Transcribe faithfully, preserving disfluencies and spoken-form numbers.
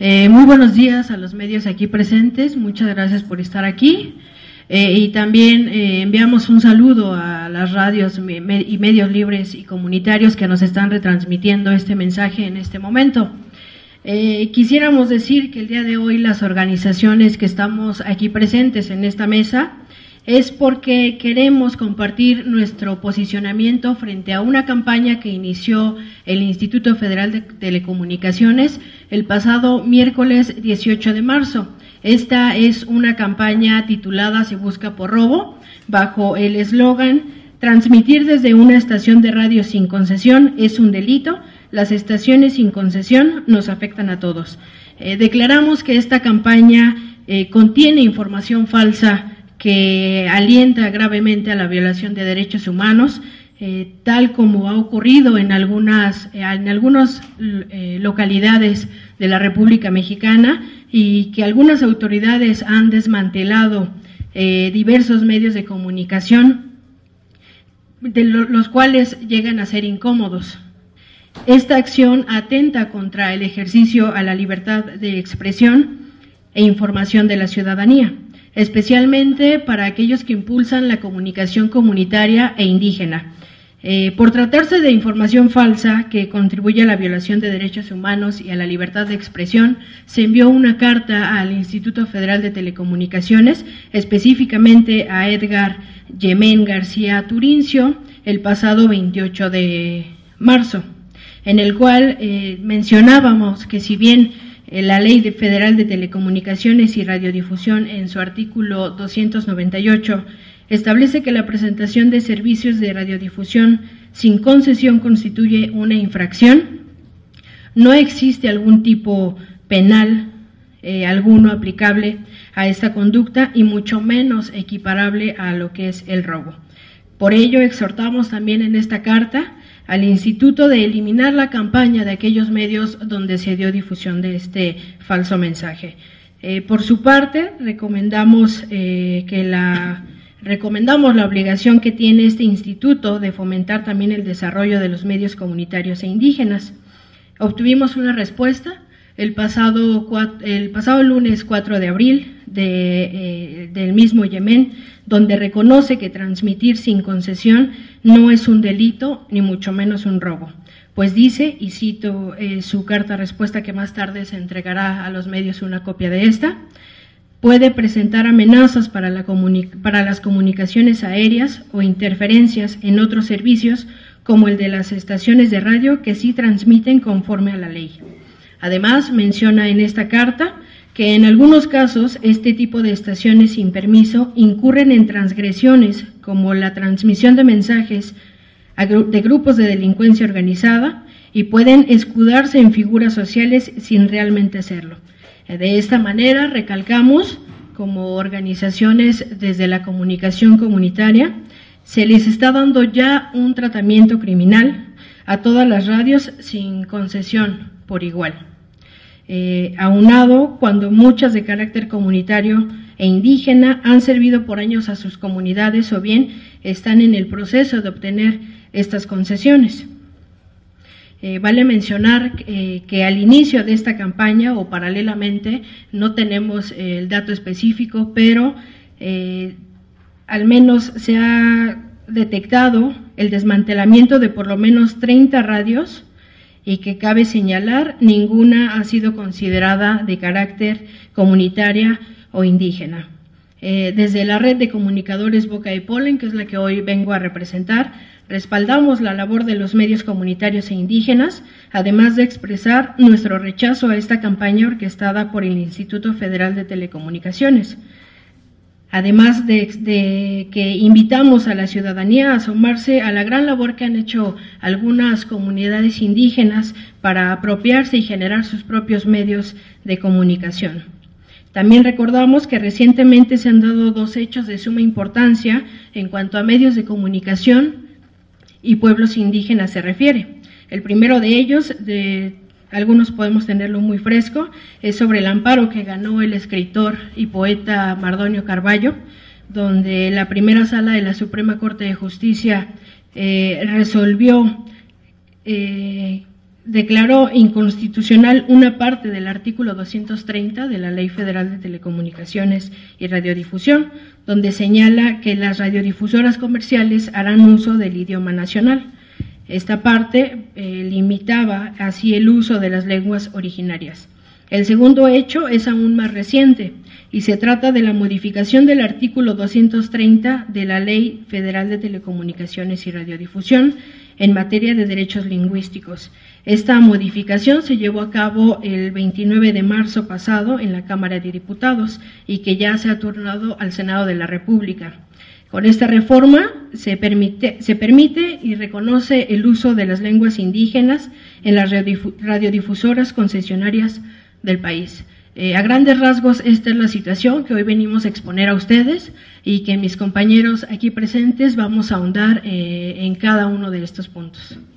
Eh, muy buenos días a los medios aquí presentes, muchas gracias por estar aquí. Eh, y también eh, enviamos un saludo a las radios me, me, y medios libres y comunitarios que nos están retransmitiendo este mensaje en este momento. Eh, quisiéramos decir que el día de hoy las organizaciones que estamos aquí presentes en esta mesa es porque queremos compartir nuestro posicionamiento frente a una campaña que inició el Instituto Federal de Telecomunicaciones el pasado miércoles dieciocho de marzo. Esta es una campaña titulada Se busca por robo, bajo el eslogan transmitir desde una estación de radio sin concesión es un delito, las estaciones sin concesión nos afectan a todos. Eh, declaramos que esta campaña eh, contiene información falsa que alienta gravemente a la violación de derechos humanos, eh, tal como ha ocurrido en algunas, eh, en algunas eh, localidades de la República Mexicana y que algunas autoridades han desmantelado eh, diversos medios de comunicación, de lo, los cuales llegan a ser incómodos. Esta acción atenta contra el ejercicio a la libertad de expresión e información de la ciudadanía, especialmente para aquellos que impulsan la comunicación comunitaria e indígena. Eh, por tratarse de información falsa que contribuye a la violación de derechos humanos y a la libertad de expresión, se envió una carta al Instituto Federal de Telecomunicaciones, específicamente a Edgar Yemén García Turincio, el pasado veintiocho de marzo, en el cual eh, mencionábamos que si bien la Ley Federal de Telecomunicaciones y Radiodifusión, en su artículo doscientos noventa y ocho, establece que la presentación de servicios de radiodifusión sin concesión constituye una infracción. No existe algún tipo penal eh, alguno aplicable a esta conducta y mucho menos equiparable a lo que es el robo. Por ello, exhortamos también en esta carta al Instituto de eliminar la campaña de aquellos medios donde se dio difusión de este falso mensaje. Eh, por su parte, recomendamos eh, que la recomendamos la obligación que tiene este instituto de fomentar también el desarrollo de los medios comunitarios e indígenas. Obtuvimos una respuesta el pasado el pasado lunes cuatro de abril de, eh, del mismo Yemén, donde reconoce que transmitir sin concesión no es un delito, ni mucho menos un robo. Pues dice, y cito eh, su carta respuesta que más tarde se entregará a los medios una copia de esta, puede presentar amenazas para, la para las comunicaciones aéreas o interferencias en otros servicios como el de las estaciones de radio que sí transmiten conforme a la ley. Además, menciona en esta carta que en algunos casos este tipo de estaciones sin permiso incurren en transgresiones como la transmisión de mensajes de grupos de delincuencia organizada y pueden escudarse en figuras sociales sin realmente hacerlo. De esta manera, recalcamos, como organizaciones desde la comunicación comunitaria, se les está dando ya un tratamiento criminal a todas las radios sin concesión por igual. Eh, aunado cuando muchas de carácter comunitario e indígena han servido por años a sus comunidades o bien están en el proceso de obtener estas concesiones. Eh, vale mencionar eh, que al inicio de esta campaña o paralelamente, no tenemos eh, el dato específico, pero eh, al menos se ha detectado el desmantelamiento de por lo menos treinta radios y que cabe señalar, ninguna ha sido considerada de carácter comunitaria o indígena. Eh, desde la red de comunicadores Boca y Polen, que es la que hoy vengo a representar, respaldamos la labor de los medios comunitarios e indígenas, además de expresar nuestro rechazo a esta campaña orquestada por el Instituto Federal de Telecomunicaciones. Además de, de que invitamos a la ciudadanía a sumarse a la gran labor que han hecho algunas comunidades indígenas para apropiarse y generar sus propios medios de comunicación. También recordamos que recientemente se han dado dos hechos de suma importancia en cuanto a medios de comunicación y pueblos indígenas se refiere. El primero de ellos, de algunos podemos tenerlo muy fresco, es sobre el amparo que ganó el escritor y poeta Mardonio Carballo, donde la primera sala de la Suprema Corte de Justicia eh, resolvió eh, declaró inconstitucional una parte del artículo doscientos treinta de la Ley Federal de Telecomunicaciones y Radiodifusión, donde señala que las radiodifusoras comerciales harán uso del idioma nacional. Esta parte eh, limitaba así el uso de las lenguas originarias. El segundo hecho es aún más reciente y se trata de la modificación del artículo doscientos treinta de la Ley Federal de Telecomunicaciones y Radiodifusión en materia de derechos lingüísticos. Esta modificación se llevó a cabo el veintinueve de marzo pasado en la Cámara de Diputados y que ya se ha turnado al Senado de la República. Con esta reforma se permite, se permite y reconoce el uso de las lenguas indígenas en las radiodifusoras concesionarias del país. Eh, a grandes rasgos, esta es la situación que hoy venimos a exponer a ustedes y que mis compañeros aquí presentes vamos a ahondar eh, en cada uno de estos puntos.